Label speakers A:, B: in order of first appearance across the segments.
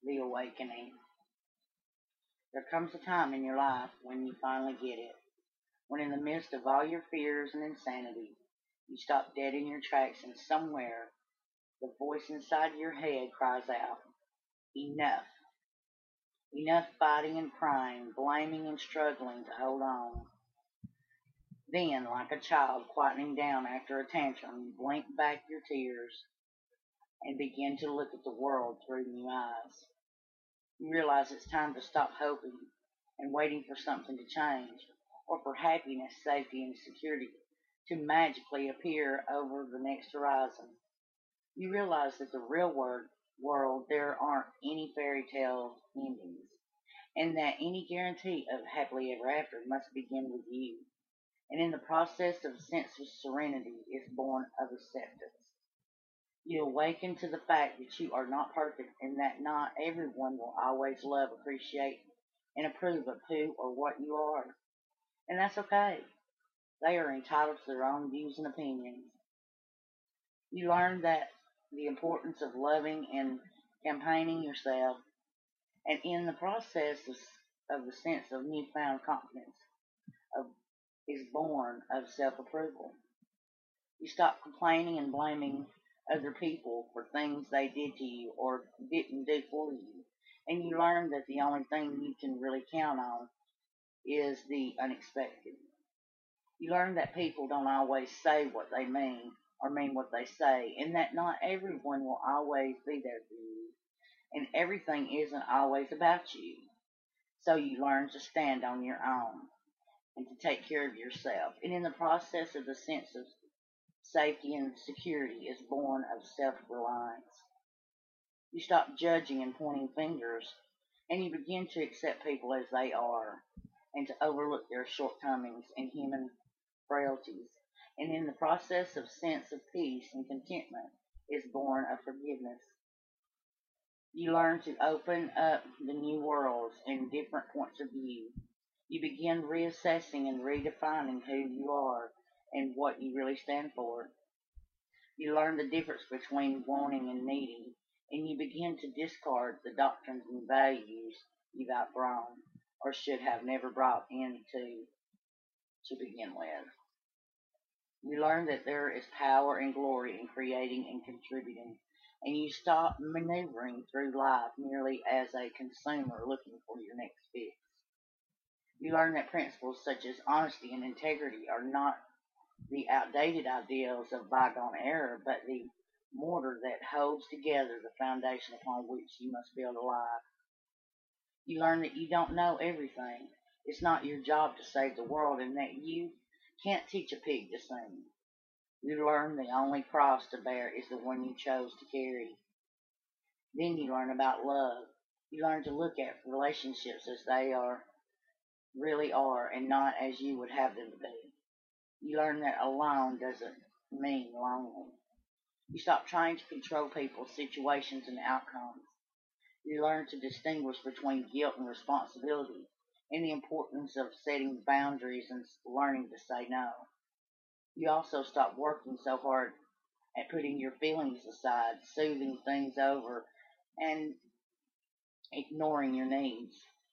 A: the awakening. There comes a time in your life when you finally get it, when in the midst of all your fears and insanity, you stop dead in your tracks and somewhere the voice inside your head cries out, enough. Enough fighting and crying, blaming and struggling to hold on. Then, like a child quietening down after a tantrum, you blink back your tears and begin to look at the world through new eyes. You realize it's time to stop hoping and waiting for something to change, or for happiness, safety, and security to magically appear over the next horizon. You realize that the real world there aren't any fairy tale endings, and that any guarantee of happily ever after must begin with you. And in the process of a sense of serenity is born of acceptance. You awaken to the fact that you are not perfect and that not everyone will always love, appreciate, and approve of who or what you are. And that's okay. They are entitled to their own views and opinions. You learn that the importance of loving and campaigning yourself, and in the process of the sense of newfound confidence of, is born of self-approval. You stop complaining and blaming other people for things they did to you or didn't do for you. And you learn that the only thing you can really count on is the unexpected. You learn that people don't always say what they mean or mean what they say, and that not everyone will always be there for you, and everything isn't always about you. So you learn to stand on your own and to take care of yourself. And in the process of the sense of safety and security is born of self-reliance. You stop judging and pointing fingers, and you begin to accept people as they are, and to overlook their shortcomings and human frailties. And in the process of sense of peace and contentment is born of forgiveness. You learn to open up the new worlds and different points of view. You begin reassessing and redefining who you are and what you really stand for. You learn the difference between wanting and needing, and you begin to discard the doctrines and values you've outgrown or should have never brought into to begin with. You learn that there is power and glory in creating and contributing, and you stop maneuvering through life merely as a consumer looking for your next fix. You learn that principles such as honesty and integrity are not the outdated ideals of bygone era, but the mortar that holds together the foundation upon which you must build a life. You learn that you don't know everything. It's not your job to save the world, and that you can't teach a pig to sing. You learn the only cross to bear is the one you chose to carry. Then you learn about love. You learn to look at relationships as they really are, and not as you would have them to be. You learn that alone doesn't mean lonely. You stop trying to control people, situations, and outcomes. You learn to distinguish between guilt and responsibility, and the importance of setting boundaries and learning to say no. You also stop working so hard at putting your feelings aside, soothing things over, and ignoring your needs.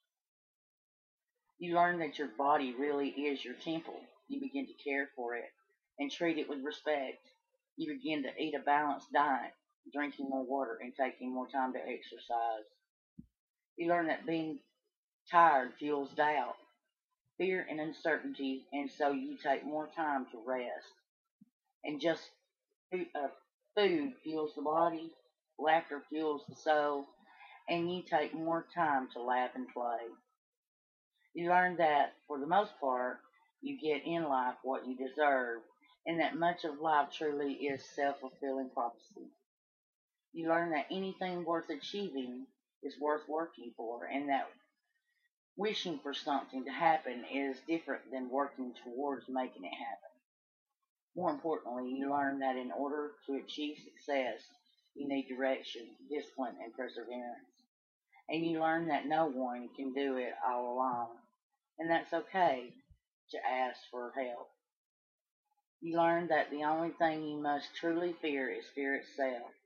A: You learn that your body really is your temple. You begin to care for it and treat it with respect. You begin to eat a balanced diet, drinking more water, and taking more time to exercise. You learn that being tired fuels doubt, fear, and uncertainty, and so you take more time to rest. And just food fuels the body, laughter fuels the soul, and you take more time to laugh and play. You learn that, for the most part, you get in life what you deserve, and that much of life truly is self-fulfilling prophecy. You learn that anything worth achieving is worth working for, and that wishing for something to happen is different than working towards making it happen. More importantly, you learn that in order to achieve success, you need direction, discipline, and perseverance. And you learn that no one can do it all alone, and that's okay to ask for help. You learn that the only thing you must truly fear is fear itself,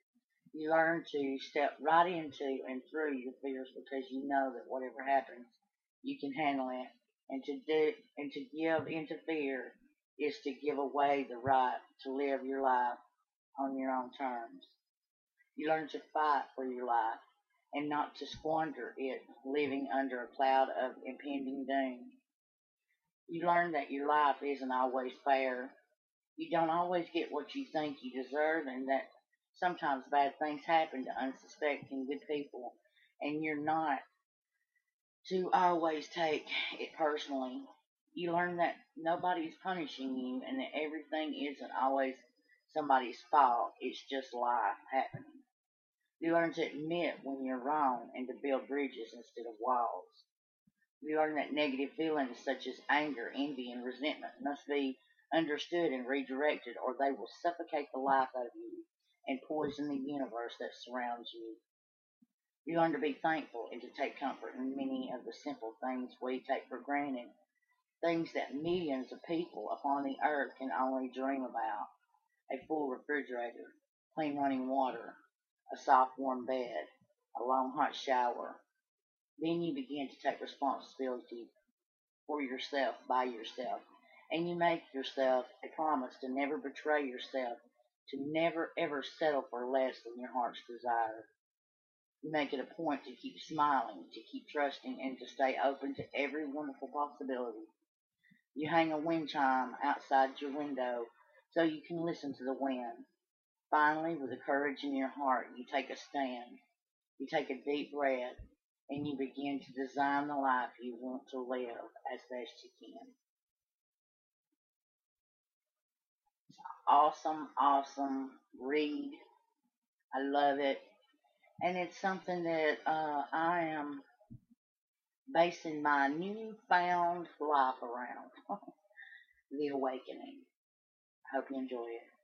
A: You learn to step right into and through your fears because you know that whatever happens, you can handle it. And to give into fear is to give away the right to live your life on your own terms. You learn to fight for your life and not to squander it living under a cloud of impending doom. You learn that your life isn't always fair. You don't always get what you think you deserve, and that sometimes bad things happen to unsuspecting good people, and you're not to always take it personally. You learn that nobody's punishing you and that everything isn't always somebody's fault, it's just life happening. You learn to admit when you're wrong and to build bridges instead of walls. You learn that negative feelings such as anger, envy, and resentment must be understood and redirected, or they will suffocate the life out of you and poison the universe that surrounds you. You learn to be thankful and to take comfort in many of the simple things we take for granted, things that millions of people upon the earth can only dream about: a full refrigerator, clean running water, a soft warm bed, a long hot shower. Then you begin to take responsibility for yourself by yourself. And you make yourself a promise to never betray yourself, to never ever settle for less than your heart's desire. You make it a point to keep smiling, to keep trusting, and to stay open to every wonderful possibility. You hang a wind chime outside your window so you can listen to the wind. Finally, with the courage in your heart, you take a stand. You take a deep breath, and you begin to design the life you want to live as best you can. Awesome, awesome read. I love it. And it's something that I am basing my newfound life around. The Awakening. I hope you enjoy it.